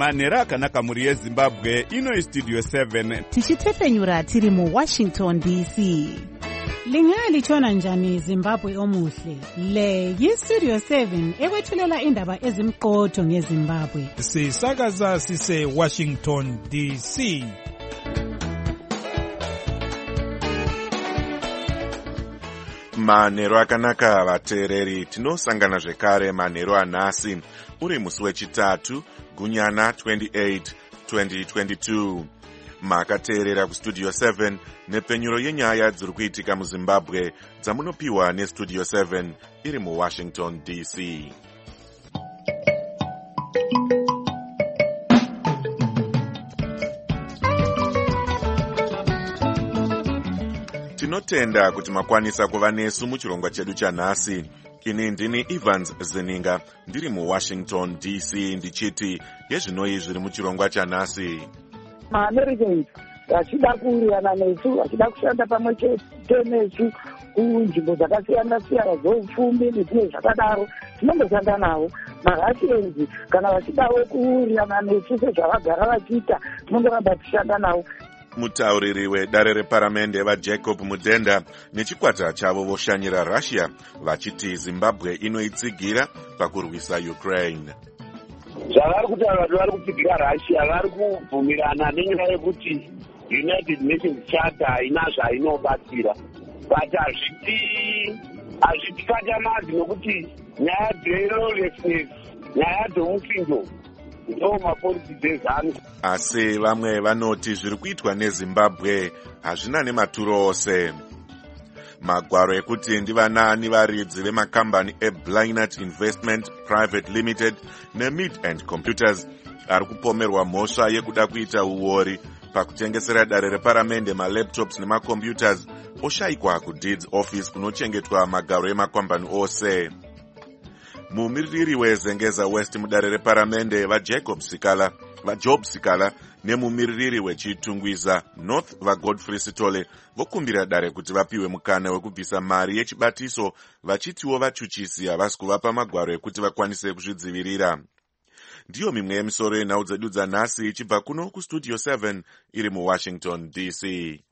manhero akanaka mhuri yezimbabwe. Ino Studio 7 tichitefenyura tiri muWashington DC. Lingalitshona njani Zimbabwe omuhle? Le yiStudio 7 ekwethulela indaba ezimqotho ngeZimbabwe. Sisakaza sise Washington DC. Manhero akanaka vateereri, tinosangana zvekare manhero anhasi uri musi wechitatu gunyana 28 2022. Makateerera kuStudio 7 nepenyuro yenyaya dziri kuitika muZimbabwe dzamunopiwa neStudio 7 iri muWashington DC. Tinotenda kuti makwanisa kuva nesu muchirongwa chedu chanhasi. Ini ndini Evans Zeninga ndiri muWashington DC ndichiti yezvinoi zviri muchirongwa chanhasi. MaAmericans vachida kuwirirana nesu, vachida kushanda pamwe chete nesu kunzvimbo dzakasiyana siyana dzeupfumi nezvimwe zvakadaro, tinongoshanda navo. MaRussians kana vachidawo kuwirirana nesu sezvavagara vachiita, tinongoramba tichishanda navo. Mutauriri wedare reparamende vaJacob Mudenda nechikwata chavo voshanyira Russia vachiti Zimbabwe inoitsigira pakurwisa Ukraine. Zvavari kuti vanhu vari kutsigira Russia vari kubvumirana nenyaya yekuti United Nations Charter haina zvainobatsira, but hazvitikachamadzi nokuti nyaya dzerolessness, nyaya dzomuchinjo ndo mapolitiki ezano. Asi vamwe vanoti zviri kuitwa neZimbabwe hazvina nematuro ose. Magwaro ekuti ndivanani varidzi vemakambani eBlainat Investment Private Limited neMid and Computers ari kupomerwa mhosva yekuda kuita uori pakutengesera dare reparamende malaptops nemacomputers oshayikwa kuDeeds Office kunochengetwa magaro emakambani ose. Mumiririri weZengeza West mudare reparamende vaJob Sikala nemumiririri wechitungwiza North vaGodfrey Sitole vokumbira dare kuti vapiwe mukana wekubvisa mari yechibatiso vachitiwo vachuchisi havasi kuvapa magwaro ekuti vakwanise kuzvidzivirira. Ndiyo mimwe yemisoro yenhau dzedu dzanhasi ichibva kuno kuStudio 7 iri muWashington DC.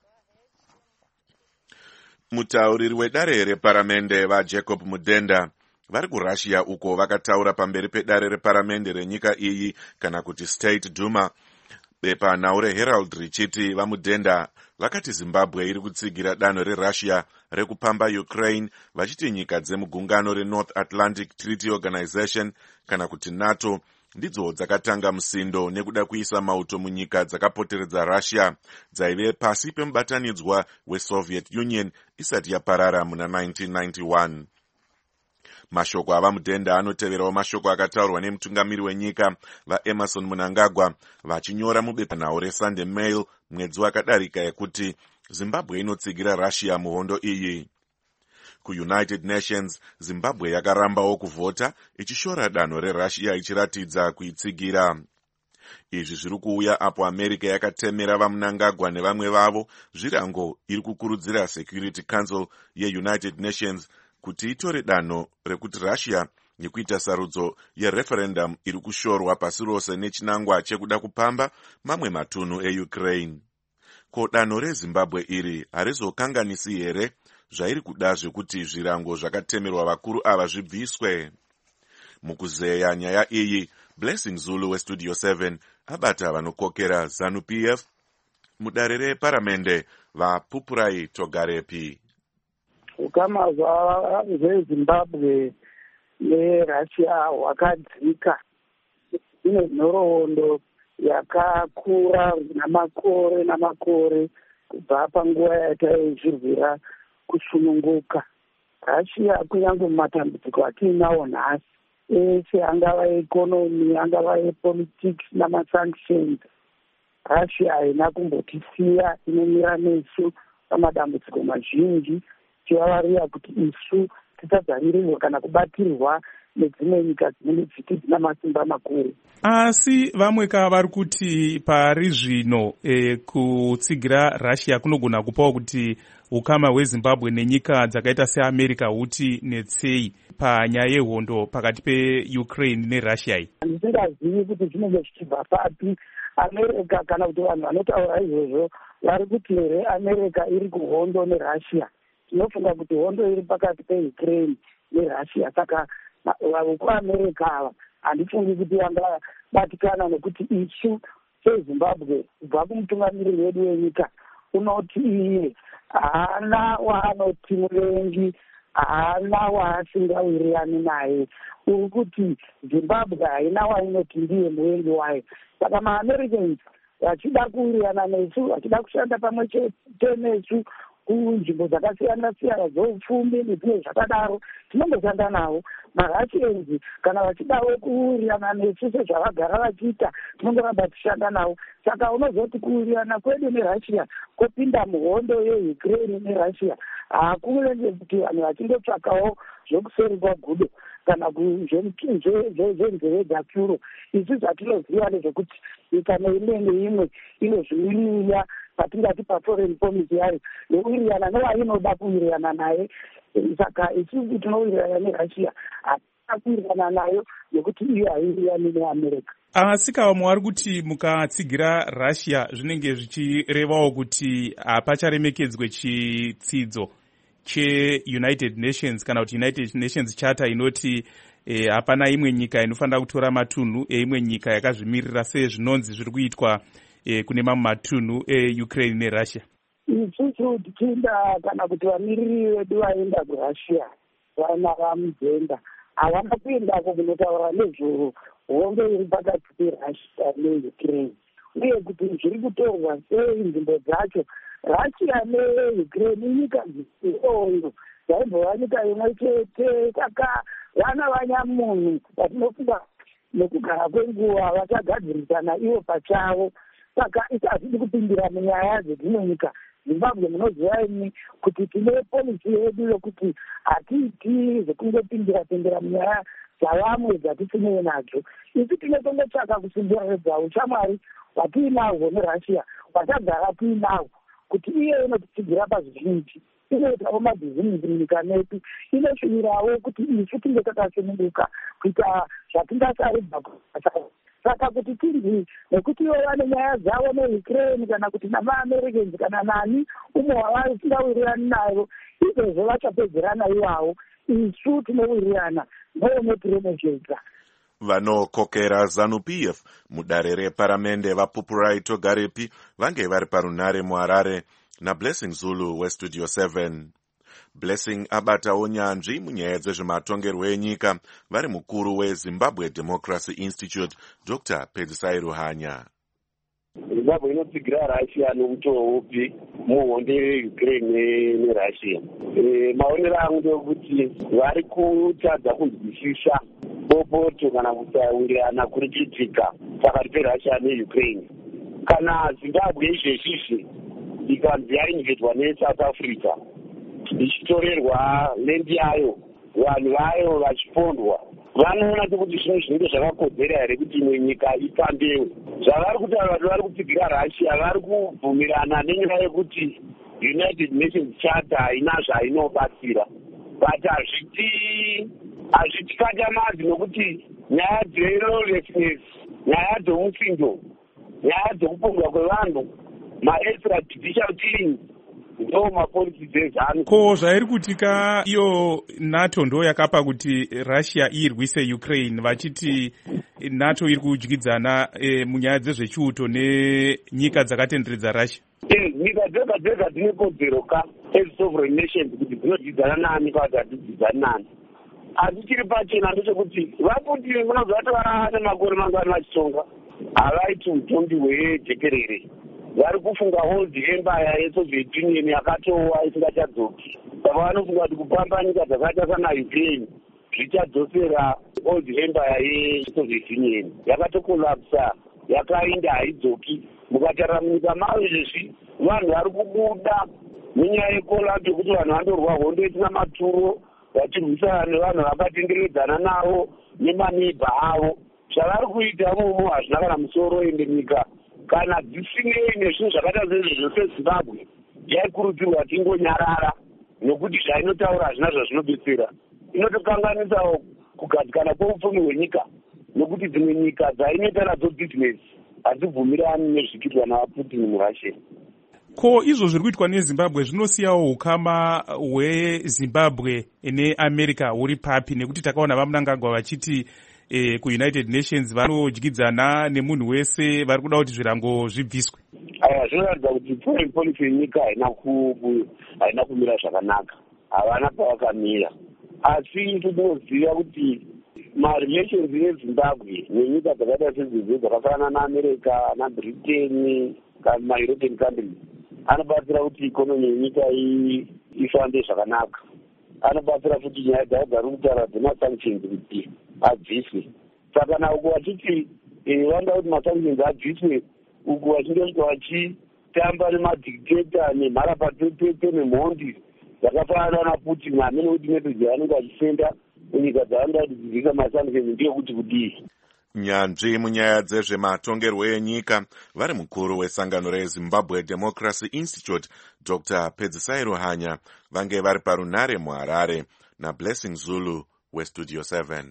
Mutauriri wedare reparamende vaJacob Mudenda vari kuRussia uko vakataura pamberi pedare reparamende renyika iyi kana kuti State Duma. Bepa nhau reHerald richiti vaMudenda vakati Zimbabwe iri kutsigira danho reRussia rekupamba Ukraine vachiti nyika dzemugungano reNorth Atlantic Treaty Organization kana kuti NATO ndidzo dzakatanga musindo nekuda kuisa mauto munyika dzakapoteredza Russia dzaive pasi pemubatanidzwa weSoviet Union isati yaparara muna 1991. Mashoko avaMudenda anoteverawo mashoko akataurwa nemutungamiri wenyika vaEmerson Mnangagwa vachinyora mubepa nhau reSunday Mail mwedzi wakadarika ekuti Zimbabwe inotsigira Russia muhondo iyi. KuUnited Nations, Zimbabwe yakarambawo kuvhota ichishora danho reRussia ichiratidza kuitsigira. Izvi zviri kuuya apo America yakatemera vaMnangagwa nevamwe vavo zvirango iri kukurudzira Security Council yeUnited Nations kuti itore danho rekuti Russia nekuita sarudzo yereferendum iri kushorwa pasi rose nechinangwa chekuda kupamba mamwe matunhu eUkraine. Ko danho reZimbabwe iri harizokanganisi here zvairi kuda zvekuti zvirango zvakatemerwa vakuru ava zvibviswe? Mukuzeya nyaya iyi, Blessing Zulu weStudio 7 abata vanokokera ZANU-PF mudare reparamende vaPupurai Togarepi. Ukama hweZimbabwe neRussia hwakadzika. Ine nhoroondo yakakura namakore kubva panguva yataizvirwira kusununguka. Russia kunyange mumatambudziko atiinawo nhasi ese, angava ekonomi, angava epolitics namasanctions, Russia haina kumbotisiya, inomira nesu pamadambudziko mazhinji tivavarira kuti isu tisadzamirirwa kana kubatirwa nedzimwe nyika dzinenge dzina masimba makuru. Asi vamwe vari kuti pari zvino kutsigira Russia kunogona kupawo kuti ukama hweZimbabwe nenyika dzakaita seAmerica huti netsei panyaya yehondo pakati peUkraine neRussia iyi. Ndisingazivi kuti zvinenge zvichibva papi. America kana kuti vanhu vanotaura izvozvo vari kuti here America iri kuhondo neRussia. Tinofunga kuti hondo iri pakati peUkraine neRussia, saka vekuAmerica ava handifungi kuti vangabatikana, nekuti isu seZimbabwe kubva kumutungamiriri wedu wenyika unoti iye haana waanoti muvengi, haana waasingawirirani naye. Uri kuti Zimbabwe haina wainoti ndiye muvengi wayo. Saka maAmericans vachida kuwirirana nesu, vachida kushanda pamwe chete nesu kunzvimbo dzakasiyana-siyana dzoupfumi nezvimwe zvakadaro, tinongoshanda navo. maRussians kana vachidawo kuwirirana nesu sezvavagara vachiita, tinongoramba tichishanda navo. Saka unozoti kuwirirana kwedu neRussia kopinda muhondo yeUkraine neRussia hakunenge kuti vanhu vachindotsvakawo zvokuseri kwagudo kana zvenzeve dzapyuro. Isu zvatinoziva nezvekuti nyika neimwe neimwe inozviwiriya patingati paforeign policy yayo yowirirana nevainoda kuwirirana naye. Saka isusu tinowirirana neRussia, hatina kuwirirana nayo nekuti iyo haiwirirani neAmerica. Asi vamwe vari kuti mukatsigira Russia zvinenge zvichirevawo kuti hapacharemekedzwe chitsidzo cheUnited Nations kana kuti United Nations Charter inoti hapana imwe nyika inofanira kutora matunhu eimwe nyika yakazvimirira sezvinonzi zviri kuitwa kune mamwe matunhu eUkraine neRussia. Isusu tichienda kana kuti vamiriri vedu vaenda kuRussia vana vaMujenda havana kuendako kunotaura nezvehondo iri pakati peRussia neUkraine, uye kuti zviri kutorwa sei nzvimbo dzacho. Russia neUkraine inyika dzihondo dzaibva nyika imwe chete, saka vana vanyamunhu vatinofunga nekugara kwenguva vachagadzirisana ivo pachavo. Saka isazvidi kupindira munyaya dzedzimwe nyika. Zimbabwe munoziva imi kuti tine polisi yedu yokuti hatiiti zvekungopindira munyaya dzavamwe dzatisinei nadzo. Isu tinotongotsvaka kusimbiradza ushamwari hwatiinahwo neRussia, hwatagara tiinahwo, kuti iye inotitsigira pazvizhinji, inoitawo mabhizimusi munyika medu, inoshuvirawo kuti isu tinge takasununguka kuita zvatingasaridza kubasa. Saka kuti tirwi nekuti ivo vane nyaya dzavo neUkraine kana kuti namaAmericans kana nani umwe wavari tingawirirani nayo, izvozvo vachapedzerana ivavo. Isu tinowirirana nounotiremekedza. Vanokokera ZANU-PF mudare reparamende vaPupurai Togarepi vange vari parunhare muHarare naBlessing Zulu weStudio 7. Blessing abatawo nyanzvi munyaya dzezvematongerwo enyika vari mukuru weZimbabwe Democracy Institute Dr. Pedzisai Ruhanya. Zimbabwe inotsigira Russia nomutoo upi muhondo yeUkraine neRussia. Maonero angu ndekuti vari kutadza kunzwisisa bopoto kana kusawirirana kuri kuitika pakati peRussia neUkraine. Kana Zimbabwe izvezvizvi ikanzi yainvetwa neSouth Africa ichitorerwa lendi yayo, vanhu vayo vachipondwa, vanoona kuti zvino zvinenge zvakakodzera here kuti imwe nyika ipambewe. Zvavari kuti vanhu vari kutsigira Russia vari kubvumirana nenyaya yekuti United Nations Charter haina zvainobatsira, but hazvitikatamazi nokuti nyaya dzerolessness, nyaya dzomutsindo, nyaya dzokupondwa kwevanhu, ma-extrajudicial killings ndo mapolisi dzezanu. Ko zvairi kutika iyo NATO ndo yakapa kuti Russia irwise Ukraine, vachiti NATO iri kudyidzana munyaya dzezvechiuto nenyika dzakatenderedza Russia. Nyika dzega dzine kodzero ka sovereign nations kuti dzinodyidzana nani kana kuti hadzidyidzani nani. Asi chiri pachena ndechekuti vaPutin munozvati vane makore mangani vachitonga havaiti utongi hwejekerere. Vari kufunga old empire yeSoviet Union yakatowa isingachadzoki. Saka vanofunga kuti kupamba nyika dzakaita sana Ukraine zvichadzosera old empire yeSoviet Union. Yakatokolapsa, yakainda haidzoki. Mukatarira munyika mavo izvezvi vanhu vari kubuda nenyaya yekolapsa yekuti vanhu vandorwa hondo isina maturo, vachirwisana nevanhu vakatenderedzana navo nemaneiba avo. Zvavari kuita mumo hazvina kana musoro, ende nyika kana dzisinei nezvinhu zvakaita sezvizvo seZimbabwe yaikurudzirwa kuti ingonyarara, nokuti zvainotaura hazvina zvazvinobetsera. Inotokanganisawo kugadzikana kweupfumi hwenyika, nokuti dzimwe nyika dzainoita nadzo bhizinesi hadzibvumirani nezvichiitwa navaPutin muRussia. Ko izvo zviri kuitwa neZimbabwe zvinosiyawo ukama hweZimbabwe neAmerica huri papi? Nekuti takaona vaMnangagwa vachiti kuUnited Nations vanodyidzana nemunhu wese, vari kuda kuti zvirango zvibviswe. Zvinoratidza kuti foreign policy yenyika haina kumira zvakanaka, havana pavakamira. Asi tinoziva kuti marelations eZimbabwe nenyika dzakaita sedzidzi dzakafanana naAmerica, naBritain, maEuropean countries anobatsira kuti ikonomi yenyika ifambe zvakanaka. Anobatsira futi nyaya dzagari kutaura dzemasanctions kuti abviswe. Saka nauko vachiti vanoda kuti masanctions abviswe, uku vachindosvika vachitamba nemadictator nemharapatete nemhondi dzakafanana naPutin, amene kuti methodzi yavanenge vachisenda munyika dzavanoda kuti dzivhika masanctions ndeyekuti kudii. Nyanzvi munyaya dzezvematongerwo enyika vari mukuru wesangano reZimbabwe Democracy Institute Dr. Pedzisai Hanya vange vari parunare muHarare naBlessing Zulu weStudio 7.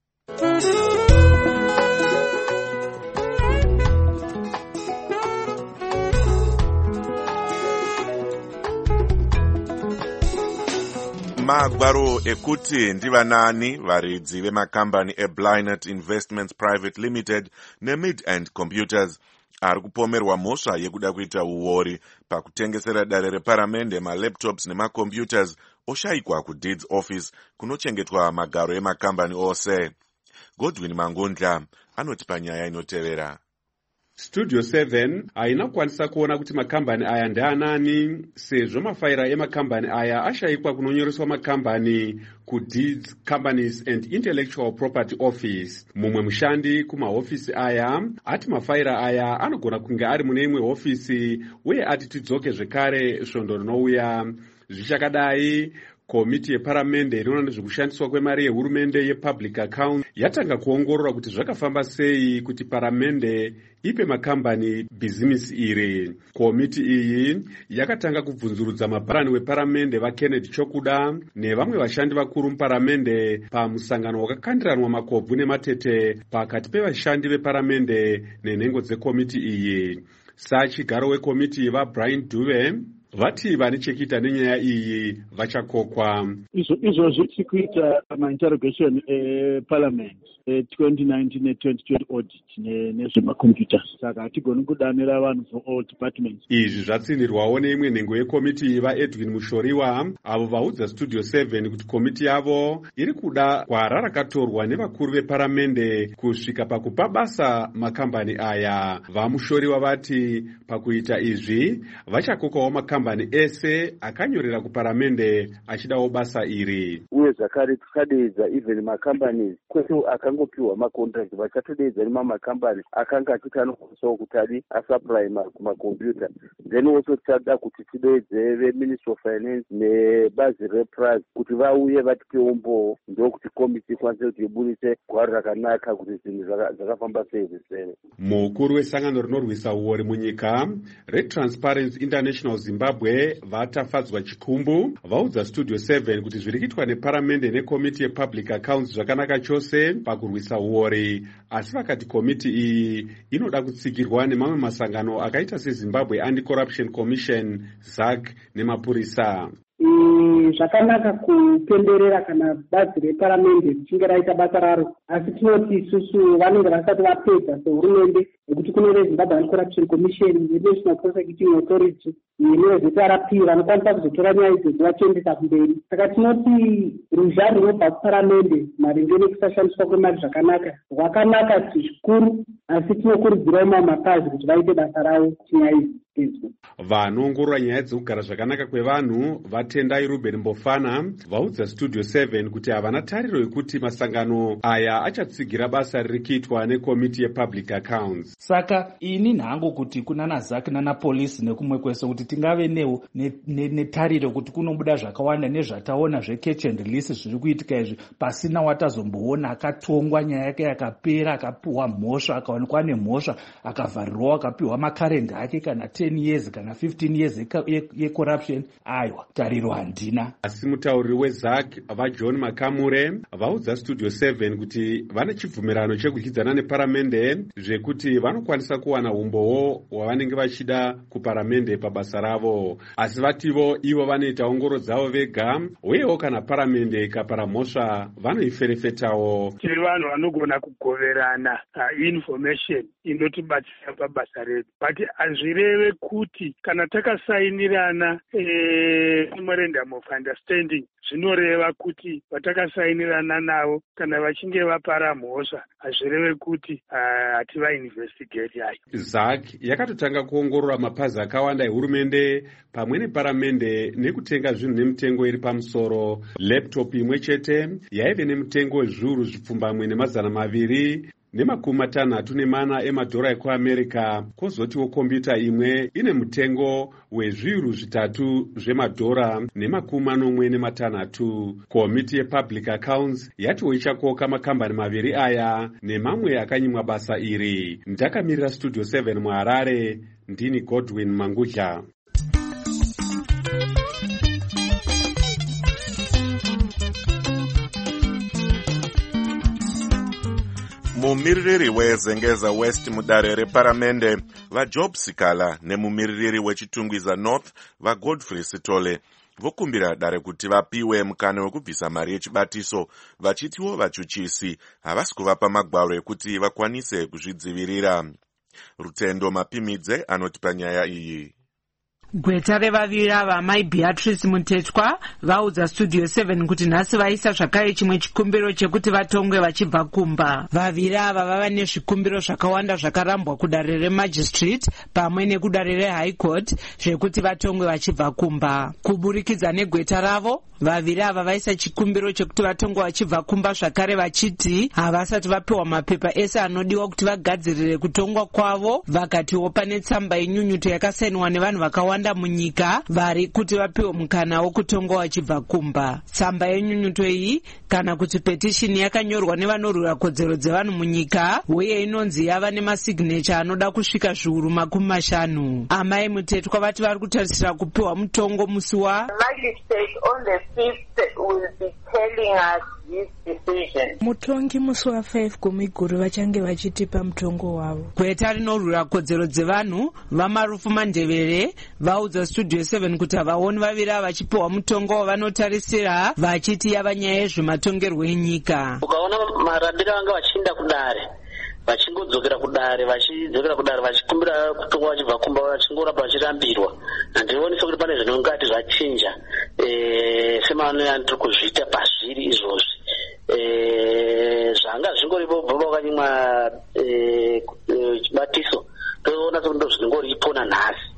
Magwaro ekuti ndivanani varidzi vemakambani eBlynet Investments Private Limited neMid-End Computers ari kupomerwa mhosva yekuda kuita uori pakutengesera dare reparamende malaptops nemacomputers oshayikwa kuDeeds Office kunochengetwa magaro emakambani ose. Godwin Mangundla anoti panyaya inotevera. Studio 7 haina kukwanisa kuona kuti makambani aya ndeanani, sezvo mafaira emakambani aya ashayikwa kunonyoreswa makambani kuDeeds Companies and Intellectual Property Office. Mumwe mushandi kumahofisi aya ati mafaira aya anogona kunge ari mune imwe hofisi, uye ati tidzoke zvekare svondo rinouya. Zvichakadai, komiti yeparamende inoona nezvekushandiswa kwemari yehurumende yepublic account yatanga kuongorora kuti zvakafamba sei kuti paramende ipe makambani bhizimisi iri. Komiti iyi yakatanga kubvunzurudza mabharani weparamende vaKennedy Chokuda nevamwe vashandi vakuru muparamende pamusangano wakakandiranwa makobvu nematete pakati pevashandi veparamende nenhengo dzekomiti iyi. Sachigaro wekomiti vaBrian Duve vati vane chekuita nenyaya iyi vachakokwa. Izvozvi tiri kuita mainterrogation eparliament 2019 ne2020 audit nezvemacomputers, saka hatigoni kudanira vanhu for all departments. Izvi zvatsindirwawo neimwe nhengo yekomiti vaEdwin Mushoriwa, avo vaudza Studio 7 kuti komiti yavo iri kuda gwara rakatorwa nevakuru veparamende kusvika pakupa basa makambani aya. VaMushoriwa vati pakuita izvi vachakokawo makambani ese akanyorera kuparamende achidawo basa iri. Uye zvakare tikadeedza even makambani kwete akangopiwa macontract, vachatodeedza nemamakambani akanga achiti anokwanisawo kuti adi asupply kumakombiyuta. Then also tichada kuti tideedze veMinistry of Finance nebazi rePras kuti vauye vatipe umbowo, ndokuti komiti ikwanise kuti ibudise gwaro rakanaka kuti zvinhu zvakafamba sei zvisene. Mukuru wesangano rinorwisa uori munyika reTransparency International Zimbabwe vatafadzwa chikumbu vaudza Studio 7 kuti zviri kuitwa neparamende nekomiti yepublic accounts zvakanaka chose pakurwisa uori, asi vakati komiti iyi inoda kutsigirwa nemamwe masangano akaita seZimbabwe Anti-Corruption Commission, ZAC nemapurisa. Zvakanaka kupemberera kana bazi reparamende richinge raita basa raro, asi tinoti isusu vanenge vasati vapedza sehurumende, nekuti kune veZimbabwe Anti-Corruption Commission, National Prosecuting Authority neveZRP vanokwanisa kuzotora nyaya idzi vachiendesa kumberi. Saka tinoti ruzha runobva kuparamende maringe nekusashandiswa kwemari zvakanaka rwakanaka zvikuru, asi tinokurudzirawo mamwe mapazi kuti vaite basa ravo chinyaya idzi. inzwi. Vanoongorora nyaya dzekugara zvakanaka kwevanhu vatendai Ruben Mbofana vaudza Studio 7 kuti havana tariro yekuti masangano aya achatsigira basa riri kuitwa nekomiti yepublic accounts. Saka ini nhango kuti kuna naZak nanapolisi nekumwe kwese kuti tingave netariro kuti kunobuda zvakawanda nezvataona zvecatch and release zviri kuitika izvi pasina watazomboona akatongwa nyaya yake yakapera akapiwa mhosva akaonekwa nemhosva akavharirwa akapiwa makarenda ake kana 10 years kana 15 years yecorruption. Aiwa, tariro handina. Asi mutauriri weZak vaJohn Makamure vaudza Studio 7 kuti vane chibvumirano chekudyidzana neparamende zvekuti vanokwanisa kuwana umbowo hwavanenge vachida kuparamende pabasa ravo, asi vativo ivo vanoita ongoro dzavo vega, uyewo kana paramende ikapara mhosva vanoiferefetawo. Tiri vanhu vanogona kugoverana information inotibatsira pabasa redu, but hazvireve kuti kana takasainirana memorandum of understanding zvinoreva kuti vatakasainirana navo kana vachinge vapara mhosva hazvireve kuti hativainvestigate yayo. ZAC yakatotanga kuongorora mapazi akawanda ehurumende pamwe neparamende nekutenga zvinhu nemitengo iri pamusoro. Laptop imwe chete yaive nemitengo wezviuru zvipfumbamwe ne200 ne64 emadhora ekuAmerica, kwozotiwo kompyuta imwe ine mutengo wezviuru 3 zvemadhora ne46. Komiti yepublic accounts yatiwo ichakoka makambani 2 aya nemamwe akanyimwa basa iri. Ndakamirira Studio 7 muHarare, ndini Godwin Mangudla. Mumiririri weZengeza West mudare reparamende vaJob Sikala nemumiririri wechitungwiza North vaGodfrey Sitole vokumbira dare kuti vapiwe mukana wekubvisa mari yechibatiso, vachitiwo vachuchisi havasi kuvapa magwaro ekuti vakwanise kuzvidzivirira. Rutendo Mapimidze anotipa nyaya iyi. Gweta revaviri ava Mai Beatrice Mutetwa vaudza Studio 7 kuti nhasi vaisa zvakare chimwe chikumbiro chekuti vatongwe vachibva kumba. Vaviri ava vava nezvikumbiro zvakawanda zvakarambwa kudare remagistrate pamwe nekudare reHigh Court zvekuti vatongwe vachibva kumba. Kuburikidza negweta ravo, vaviri ava vaisa chikumbiro chekuti vatongwe vachibva kumba zvakare vachiti havasati vapiwa mapepa ese anodiwa kuti vagadzirire kutongwa kwavo. Vakatiwo pane tsamba yenyunyuto yakasainwa nevanhu vakawanda munyika vari kuti vapiwe mukana wokutongwa vachibva kumba. Tsamba yenyunyuto iyi kana kuti petition yakanyorwa nevanorwira kodzero dzevanhu munyika uye inonzi yava nemasignature anoda kusvika zviuru 50. Amai Mutetwa vati vari kutarisira kupiwa mutongo musi wa mutongi musi wa5 Gumiguru vachange vachitipa mutongo wavo. Gweta rinorwira kodzero dzevanhu vaMarufu Mandevere vaudza Studio 7 kuti havaoni vaviri ava vachipiwa mutongo wavanotarisira, vachiti yava nyaya yezvematongerwo enyika. Ukaona marambiro vanga vachienda kudare vachingodzokera kudare vachikumbira kutongwa vachibva kumba vachingoramba vachirambirwa, handioni sekuti pane zvinongati zvachinja semavanonyani tiri kuzviita pazviri izvozvi. Zvanga zvingoripo bva vakanyimwa chibatiso toona sekuti ndo zvinongoripo nanhasi.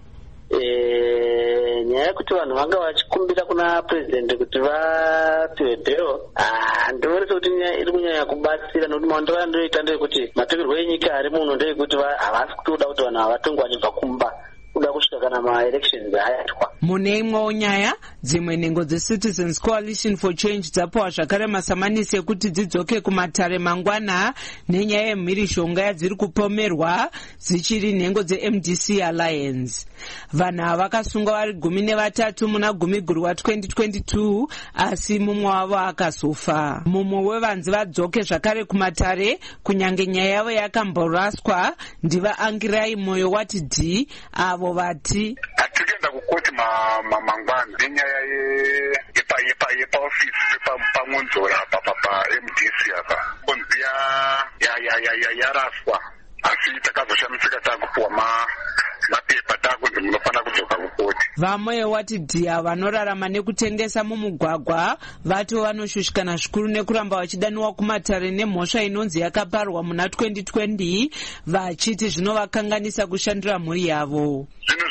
Nyaya yekuti vanhu vanga vachikumbira kuna president kuti vapiwe bhero, handioni sekuti iri kunyanya kubatsira, nokuti maondero andoita ndeyekuti matongerwo enyika ari muno ndeyekuti havasi kutoda kuti vanhu havatongwe vachibva kumba kuda kusvika kana maelections ayatwa. Mune imwewo nyaya, dzimwe nhengo dzeCitizens Coalition for Change dzapiwa zvakare masamanisi ekuti dzidzoke kumatare mangwana nenyaya yemhirishonga yadziri kupomerwa dzichiri nhengo dzeMDC Alliance. Vanhu ava vakasungwa vari 13 muna Gumiguru wa2022 asi mumwe wavo akazofa. Mumwe wevanzi vadzoke zvakare kumatare kunyange nyaya yavo yakamboraswa ndiva Angirai Moyo wati D avo vati hatikuenda kukoti mangwana nenyaya yepaofisi pamunzora paMDC apa konzi yaraswa, asi takazoshamisika takupuwa mapepa takunzi munofanira kudzoka kukoti. Vamwe wati dhiya vanorarama nekutengesa mumugwagwa vato vanoshushikana zvikuru nekuramba vachidaniwa kumatare nemhosva inonzi yakaparwa muna 2020 vachiti zvinovakanganisa kushandira mhuri yavo. Zvinhu zvinoti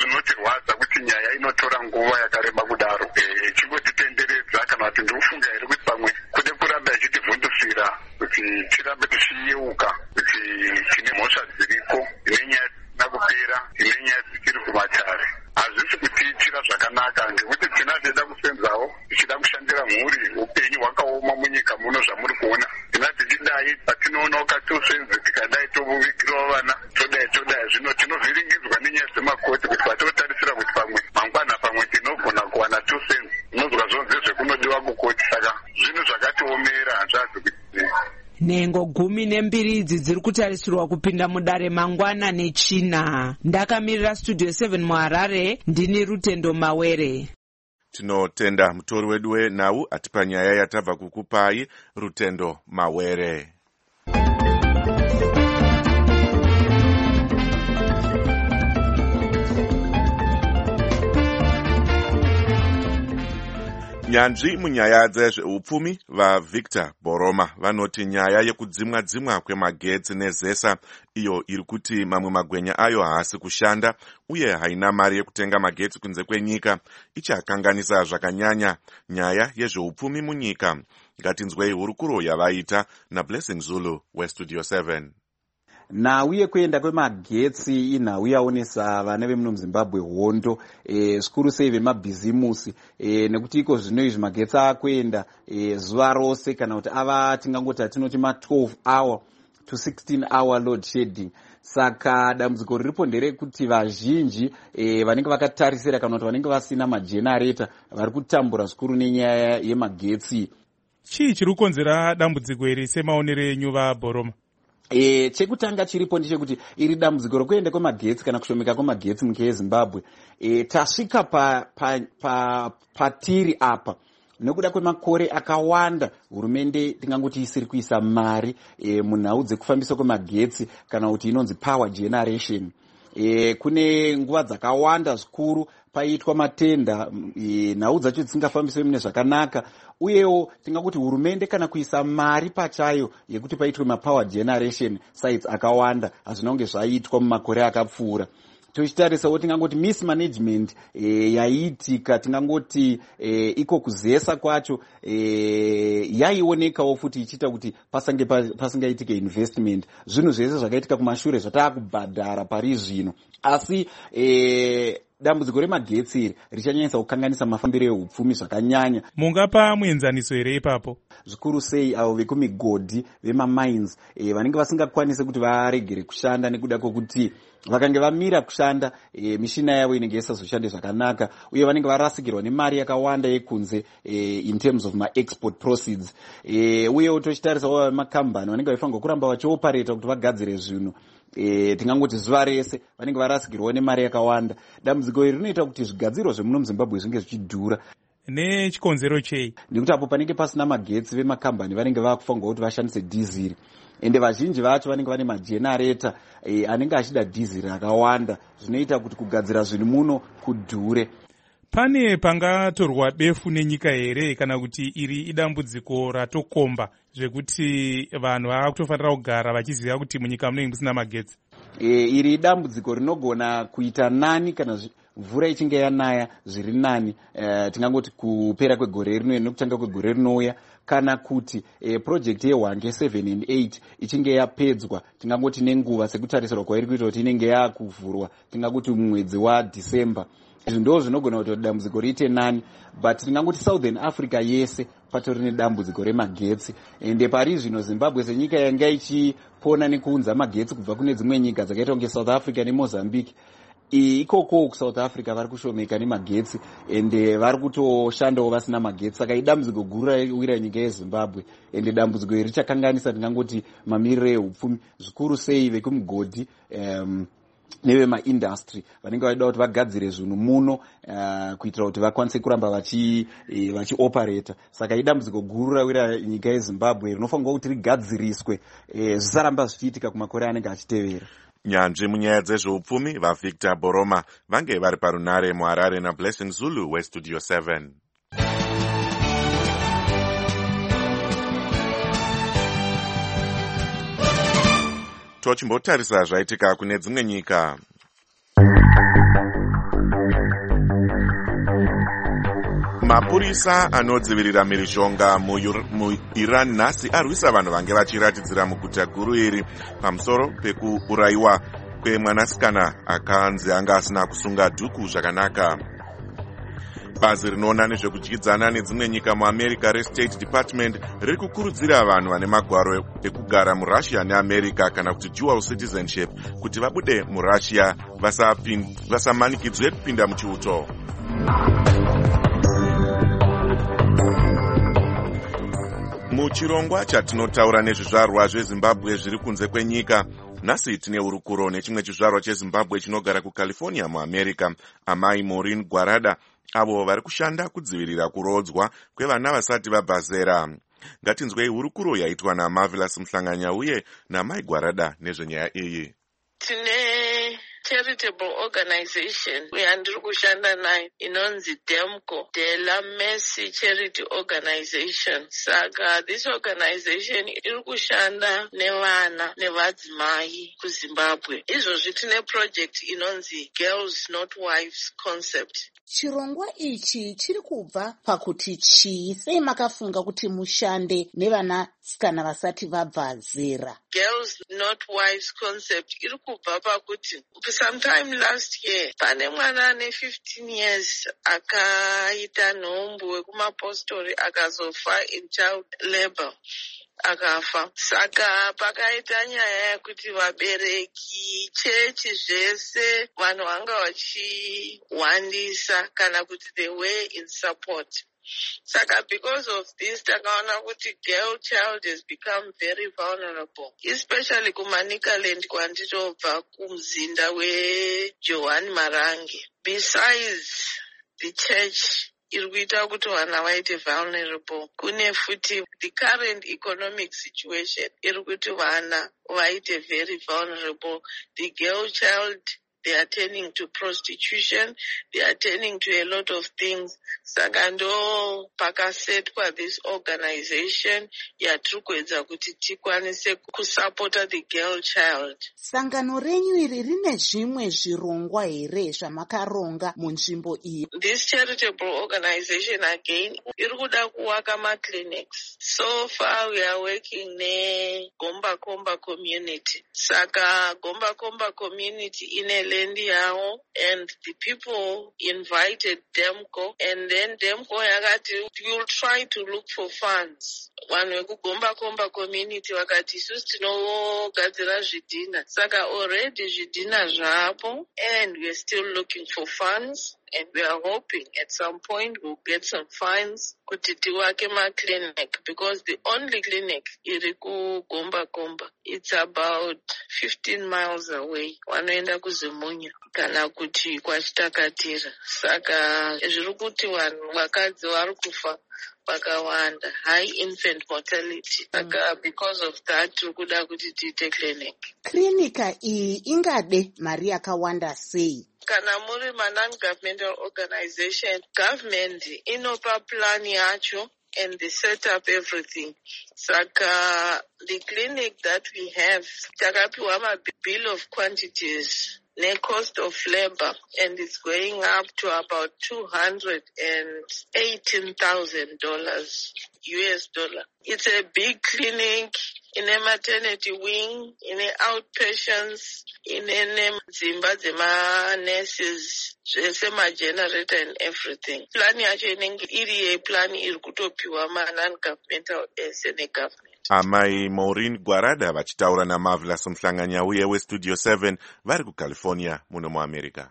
zvinorwadza kuti nyaya inotora nguva yakareba kudaro. Chingotitenderedza kana kuti ndikufunga here kuti pamwe kude kuramba ichitivhundusira kuti tirambe tichiyeuka kuti tine mhosva dziriko, ine nyaya dzisina kupera, ine nyaya dzichiri kumatare. Hazvisi kutiitira zvakanaka ngekuti tinatida kusenzawo tichida kushandira mhuri, upenyu hwakaoma munyika muno zvamuri kuona. Tina tichidai patinoonawo katusenzi tikadai tovigirawo vana todai zvino tinovhiringidzwa nenyaya dzemakoti kuti patotarisira kuti pamwe mangwana pamwe tinogona kuwana tusenzi unozwa zvonze zvekunodiwa kukoti. Saka zvinhu zvakatiomera hanzvazvo kuti nhengo 12 idzi dziri kutarisirwa kupinda mudare mangwana nechina. Ndakamirira Studio 7 muHarare, ndini Rutendo Mawere. Tinotenda mutori wedu wenhau atipa nyaya yatabva kukupai, Rutendo Mawere. Nyanzvi munyaya dzezveupfumi vaVictor Boroma vanoti nyaya yekudzimwa kwemagetsi nezesa iyo iri kuti mamwe magwenya ayo haasi kushanda uye haina mari yekutenga magetsi kunze kwenyika ichakanganisa zvakanyanya nyaya yezveupfumi munyika. Ngatinzwei hurukuro yavaita naBlessing Zulu weStudio 7. Nhau yekuenda kwemagetsi inhau yaonesa vana vemuno muZimbabwe hondo, zvikuru sei vemabhizimusi, nekuti iko zvino izvi magetsi akuenda zuva rose kana kuti ava tingangoti atinoti ma12 hour to 16 hour load shedding. Saka dambudziko riripo nderekuti vazhinji vanenge vakatarisira kana kuti vanenge vasina majenareta vari kutambura zvikuru nenyaya yemagetsi. Chii chiri kukonzera dambudziko iri semaonero enyu vaBoroma? Chekutanga chiripo ndechekuti iri dambudziko rokuenda kwemagetsi kana kushomeka kwemagetsi munyika yeZimbabwe tasvika patiri apa nekuda kwemakore akawanda hurumende tingangoti isiri kuisa mari munhau dzekufambiswa kwemagetsi kana kuti inonzi power generation. Kune nguva dzakawanda zvikuru paiitwa matenda, nhau dzacho dzisingafambiswe mune zvakanaka, uyewo tingakuti hurumende kana kuisa mari pachayo yekuti paitwe mapower generation sites akawanda hazvina kunge zvaitwa mumakore akapfuura. Tochitarisawo tingangoti mismanagement yaiitika, tingangoti iko kuzesa kwacho yaionekawo futi ichiita kuti pasingaitike investment. Zvinhu zvese zvakaitika kumashure zvatakubhadhara pari zvino, asi dambudziko remagetsi iri richanyanyisa kukanganisa mafambiro eupfumi zvakanyanya. Mungapa muenzaniso here ipapo? Zvikuru sei avo vekumigodhi vemamines vanenge vasingakwanisi kuti varegere kushanda nekuda kwokuti vakange vamira kushanda mishina yavo inenge isazoshande zvakanaka, uye vanenge varasikirwa nemari yakawanda yekunze in terms of ma-export proceeds. Uyewo tochitarisawo vemakambani vanenge vaifanirwa kuramba vachiopareta kuti vagadzire zvinhu tingangoti zuva rese vanenge varasikirwa nemari yakawanda. Dambudziko iri rinoita kuti zvigadzirwa zvemuno muZimbabwe zvinge zvichidhura. Nechikonzero chei? Ndikuti apo panenge pasina magetsi vemakambani vanenge vakufanirwa kuti vashandise dhiziri, ende vazhinji vacho vanenge vane majenareta anenge achida dhiziri akawanda, zvinoita kuti kugadzira zvinhu muno kudhure. Pane pangatorwa befu nenyika here kana kuti iri idambudziko ratokomba zvekuti vanhu vakutofanira kugara vachiziva kuti munyika munenge musina magetsi? Iri idambudziko rinogona kuita nani kana mvura ichinge yanaya zviri nani, tingangoti kupera kwegore rino nekutanga kwegore rinouya, kana kuti project yeHwange 7 and 8 ichinge yapedzwa, tingangoti nenguva sekutarisirwa kwairi kuita kuti inenge yakuvhurwa, tingangoti mumwedzi waDhisemba. Izvi ndo zvinogona kuti dambudziko riite nani, but tingangoti Southern Africa yese patori nedambudziko remagetsi, ende pari zvino Zimbabwe senyika yanga ichipona nekuunza magetsi kubva kune dzimwe nyika dzakaita kunge South Africa neMozambique, ikoko kuSouth Africa vari kushomeka nemagetsi ende vari kutoshandawo vasina magetsi. Saka idambudziko guru raiwira nyika yeZimbabwe, ende dambudziko iri richakanganisa tingangoti mamiriro eupfumi, zvikuru sei vekumugodhi nevemaindastry vanenge vaida kuti vagadzire zvinhu muno kuitira kuti vakwanise kuramba vachioperata. Saka idambudziko guru rawira nyika yeZimbabwe rinofanirwa kuti rigadziriswe zvisaramba zvichiitika kumakore anenge achitevera. Nyanzvi munyaya dzezveupfumi vaVictor Boroma vange vari parunare muHarare naBlessing Zulu weStudio 7. Tochimbotarisa zvaitika kune dzimwe nyika. Mapurisa anodzivirira mhirizhonga muIran nhasi arwisa vanhu vange vachiratidzira muguta guru iri pamusoro pekuurayiwa kwemwanasikana akanzi anga asina kusunga dhuku zvakanaka. Bazi rinoona nezvekudyidzana nedzimwe nyika muAmerica reState Department riri kukurudzira vanhu vane magwaro ekugara muRussia neAmerica kana kuti dual citizenship kuti vabude muRussia vasamanikidzwe kupinda muchiuto. Muchirongwa chatinotaura nezvizvarwa zveZimbabwe zviri kunze kwenyika, nhasi tine urukuro nechimwe chizvarwa cheZimbabwe chinogara kuCalifornia muAmerica, amai Maureen Gwarada, avo vari kushanda kudzivirira kurodzwa kwevana vasati vabva zera. Ngatinzwei hurukuro yaitwa naMarvelous Mhlanganya uye namai Gwarada nezvenyaya iyi. Tine charitable organization yandiri kushanda nayo inonzi DEMCO, De La Mercy Charity Organization. Saka this organization iri kushanda nevana nevadzimai kuZimbabwe. Izvozvi tine project inonzi Girls Not Wives Concept. Chirongwa ichi chiri kubva pakuti chii? Sei makafunga kuti mushande nevanasikana vasati vabva zera? Girls Not Wives Concept iri kubva pakuti sometime last year pane mwana ane 15 years akaita nhombo wekumapostori akazofa in child labor akafa. Saka pakaita nyaya yekuti vabereki, chechi zvese vanhu vanga vachiwandisa kana kuti they were in support. Saka because of this takaona kuti girl child has become very vulnerable, especially kuManicaland kwandinobva kumzinda weJohani Marange. Besides the church iri kuita kuti vana vaite vulnerable, kune futi the current economic situation iri kuti vana vaite very vulnerable. The girl child, they are turning to prostitution, they are turning to a lot of things. Saka ndo pakasetwa this organization yatiri kuedza kuti tikwanise kusupporta the girl child. Sangano renyu iri rine zvimwe zvirongwa here zvamakaronga munzvimbo iyi? This charitable organization again iri kuda kuwaka maclinics. So far we are working neGomba Komba community. Saka Gomba Komba community ine land yavo and the people invited DEMCO, and then DEMCO yakati you'll try to look for funds. Vanhu vekugomba komba community vakati isusu tinogadzira zvidhina. Saka already zvidhina zvapo and we are still looking for funds, and we are hoping at some point we'll get some funds kuti tiwake maclinic, because the only clinic iri kugomba komba, it's about 15 miles away. Vanoenda kuZimunya kana kuti kwaChitakatira. Saka zviri kuti vanhu vakadzi vari kufa vakawanda, high infant mortality. Saka because of that tiri kuda kuti tiite clinic. Klinika iyi ingade mari yakawanda sei? Kana muri non-governmental organization, government inopa plan yacho and they set up everything. Saka the clinic that we have, takapiwa ma bill of quantities ne cost of labor, and it's going up to about $218,000 US dollar. It's a big clinic in a maternity wing, in a outpatients, in a dzimba dzema nurses, zvese ma-generator and everything. Plan yacho inenge iri yeplan iri kutopiwa ma-non-governmental government. Amai Maureen Gwarada vachitaura naMarvelous Mhlanganya uye weStudio 7 vari kuCalifornia muno muAmerica.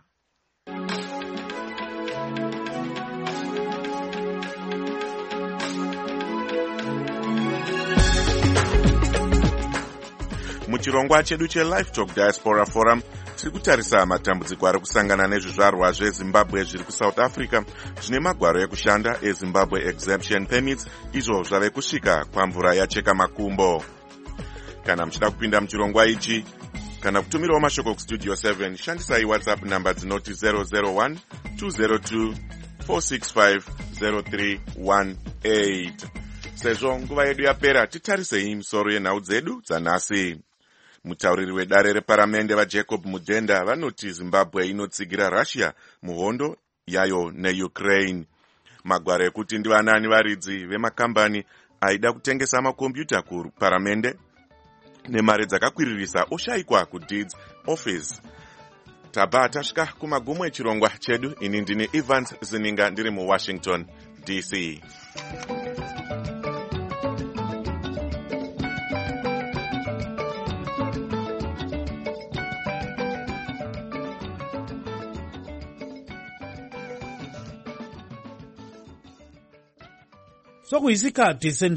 Muchirongwa chedu cheLivetalk Diaspora Forum tiri kutarisa matambudziko ari kusangana nezvizvarwa zveZimbabwe zviri kuSouth Africa zvine magwaro ekushanda eZimbabwe Exemption Permits, izvo zvave kusvika kwamvura yacheka makumbo. Kana muchida kupinda muchirongwa ichi kana kutumirawo mashoko kuStudio 7, shandisai WhatsApp namba dzinoti 001 202 465 0318. Sezvo nguva yedu yapera, titarisei misoro yenhau dzedu dzanhasi. Mutauriri wedare reparamende vaJacob Mudenda vanoti Zimbabwe inotsigira Russia muhondo yayo neUkraine. magwaro ekuti ndivanani varidzi vemakambani aida kutengesa makombiyuta kuparamende nemari dzakakwiririsa oshayikwa kudeeds office. Tabva tasvika kumagumo echirongwa chedu. Ini ndini Evans Zininga ndiri muWashington DC. sokuyisikhathi